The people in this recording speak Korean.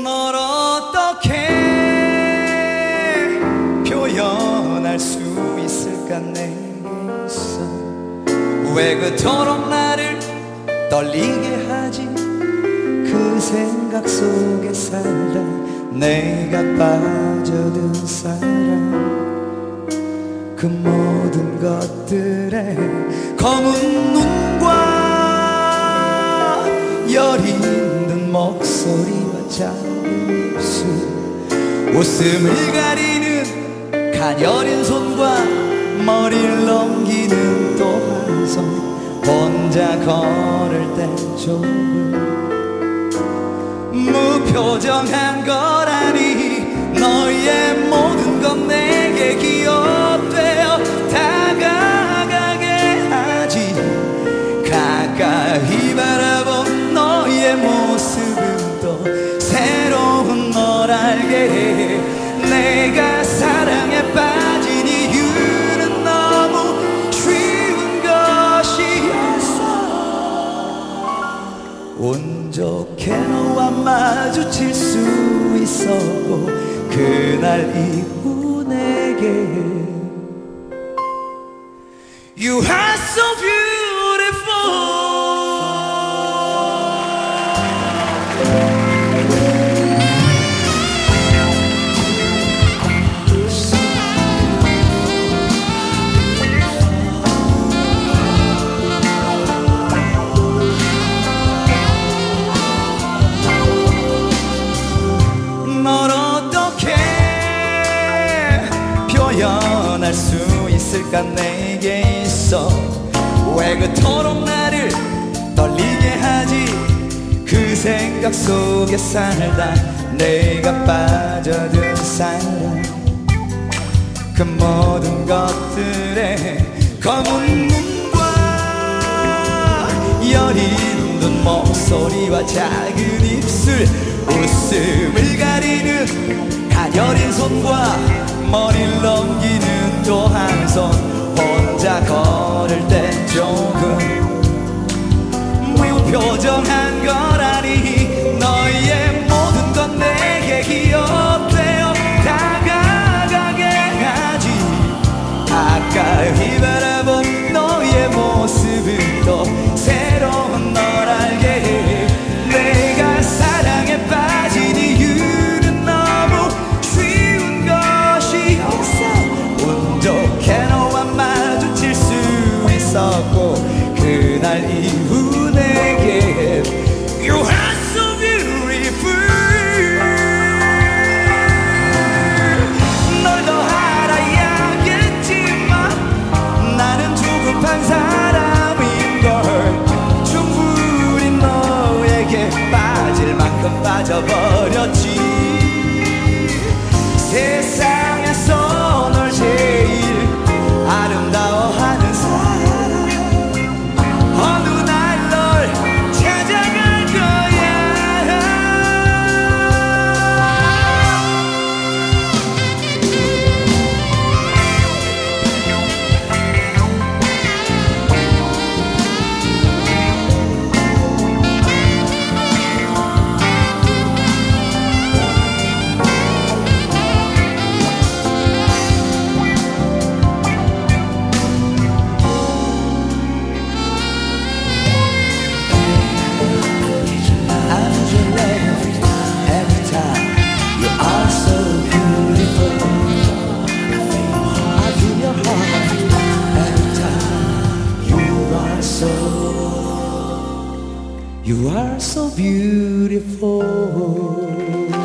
널 어떻게 표현할 수 있을까 내게서 왜 그토록 나를 떨리게 하지 그 생각 속에 살다 내가 빠져든 사람 그 모든 것들에 검은 눈과 여린 듯 목소리와 작은 입술 웃음을 가리는 가녀린 손과 머리를 넘기는 또 한 손 혼자 걸을 땐 조금 무표정한 거라니 너의 모든 건 내게 기억되어 다가가게 하지 가까이 바라본 너의 모습은 또 새로운 널 알게 해 내가 사랑에 빠진 이유는 너무 쉬운 것이었어 운 좋게 너와 마주칠 수 있었고 그날 이후 내게 You are so beautiful 널 어떻게 표현할 수 있을까 내게 있어 왜 그토록 나를 떨리게 하지 그 생각 속에 살다 내가 빠져든 사람 그 모든 것들에 검은 눈과 여린 눈 목소리와 작은 입술 웃음을 가리는 가녀린 손과 머리를 넘기는 또 한 손 혼자 걸을 땐 조금 무표정한 거라니 너의 모든 건 내게 기억되어 다가가게 하지 가까이 바라본 너의 모습은 또 새로운 널 알게 해 내가 사랑에 빠진 이유는 너무 쉬운 것이었어 운 좋게 너와 마주칠 수 있었고 그날 이후 내게 You are so beautiful 널 더 알아야겠지만 나는 조급한 사람인걸 충분히 너에게 빠질 만큼 빠져버렸지 세상에서 널 제일 아름다워하는 사람 어느 날 널 찾아갈 거야 You are so beautiful